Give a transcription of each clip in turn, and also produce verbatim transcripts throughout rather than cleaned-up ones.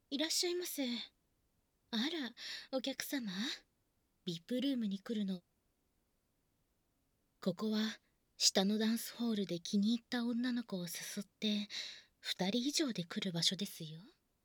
いらっしゃいませ。あら、お客様。ビップルームに来るの。ここは、下のダンスホールで気に入った女の子を誘って、二人以上で来る場所ですよ。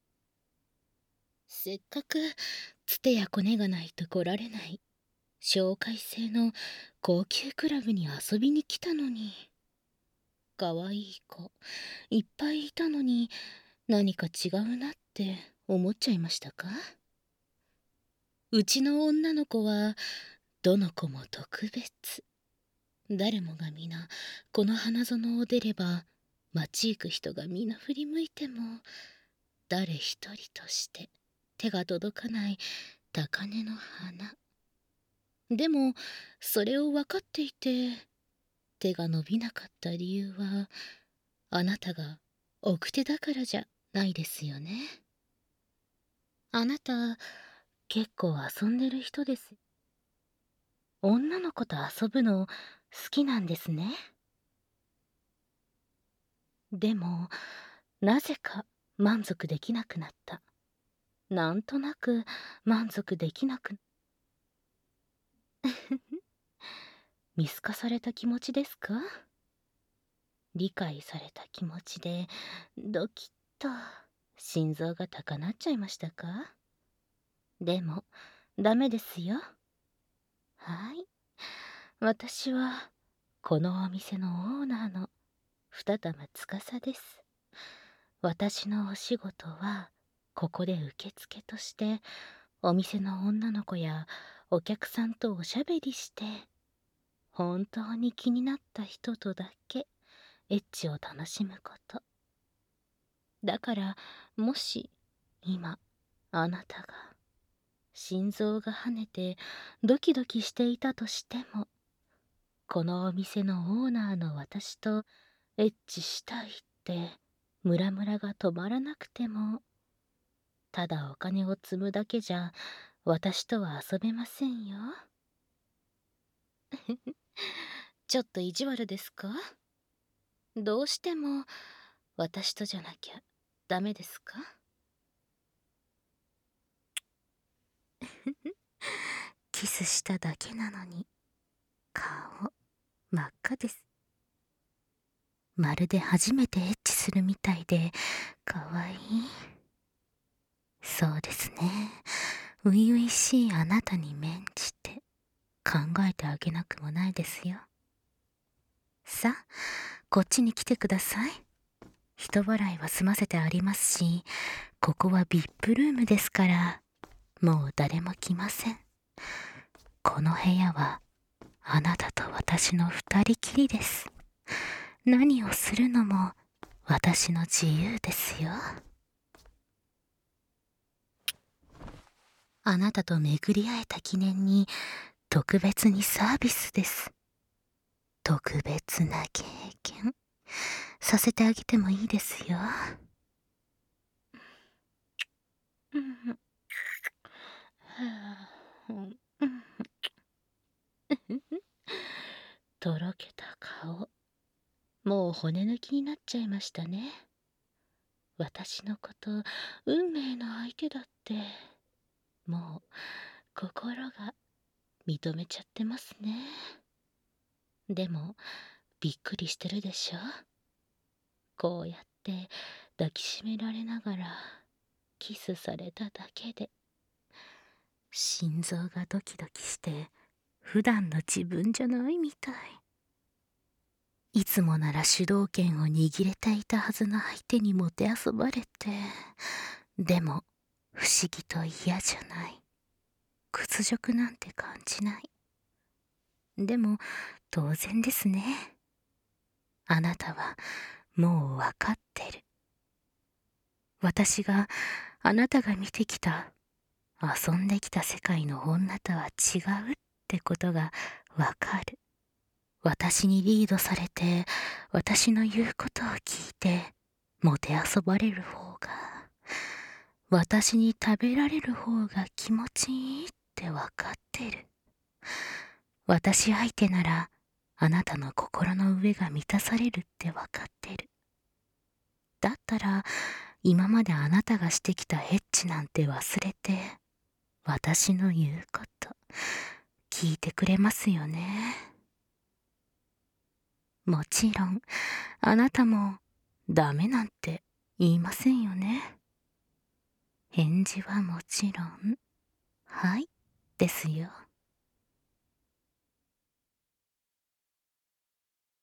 せっかく、つてやコネがないと来られない、紹介制の高級クラブに遊びに来たのに。かわいい子、いっぱいいたのに、何か違うなって思っちゃいましたか？うちの女の子は、どの子も特別。誰もが皆、この花園を出れば、街行く人が皆振り向いても、誰一人として手が届かない高嶺の花。でも、それを分かっていて、手が伸びなかった理由は、あなたが奥手だからじゃないですよね。あなた、結構遊んでる人です。女の子と遊ぶの好きなんですね。でも、なぜか満足できなくなった。なんとなく満足できなく見透かされた気持ちですか？理解された気持ちでドキッと心臓が高鳴っちゃいましたか？でもダメですよ。はい、私はこのお店のオーナーの二玉司です。私のお仕事はここで受付としてお店の女の子やお客さんとおしゃべりして、本当に気になった人とだけエッチを楽しむこと。だからもし今あなたが心臓が跳ねてドキドキしていたとしても、このお店のオーナーの私とエッチしたいってムラムラが止まらなくても、ただお金を積むだけじゃ私とは遊べませんよ。ちょっと意地悪ですか？どうしても私とじゃなきゃダメですか？キスしただけなのに顔真っ赤です。まるで初めてエッチするみたいでかわいい。そうですね。初々しいあなたに免じて考えてあげなくもないですよ。さあ、こっちに来てください。人払いは済ませてありますし、ここは ブイアイピー ルームですから、もう誰も来ません。この部屋はあなたと私の二人きりです。何をするのも私の自由ですよ。あなたと巡り会えた記念に特別にサービスです。特別な経験させてあげてもいいですよ。とろけた顔、もう骨抜きになっちゃいましたね。私のこと運命の相手だってもう心が認めちゃってますね。でもびっくりしてるでしょ？こうやって抱きしめられながらキスされただけで心臓がドキドキして普段の自分じゃないみたい。いつもなら主導権を握れていたはずの相手にもてあそばれて、でも不思議と嫌じゃない。屈辱なんて感じない。でも当然ですね。あなたはもうわかってる。私があなたが見てきた遊んできた世界の女とは違うってことがわかる。私にリードされて私の言うことを聞いてもてあそばれる方が、私に食べられる方が気持ちいいってわかってる。私相手ならあなたの心の上が満たされるってわかってる。だったら今まであなたがしてきたエッチなんて忘れて、私の言うこと、聞いてくれますよね。もちろん、あなたも、ダメなんて言いませんよね。返事はもちろん、はい、ですよ。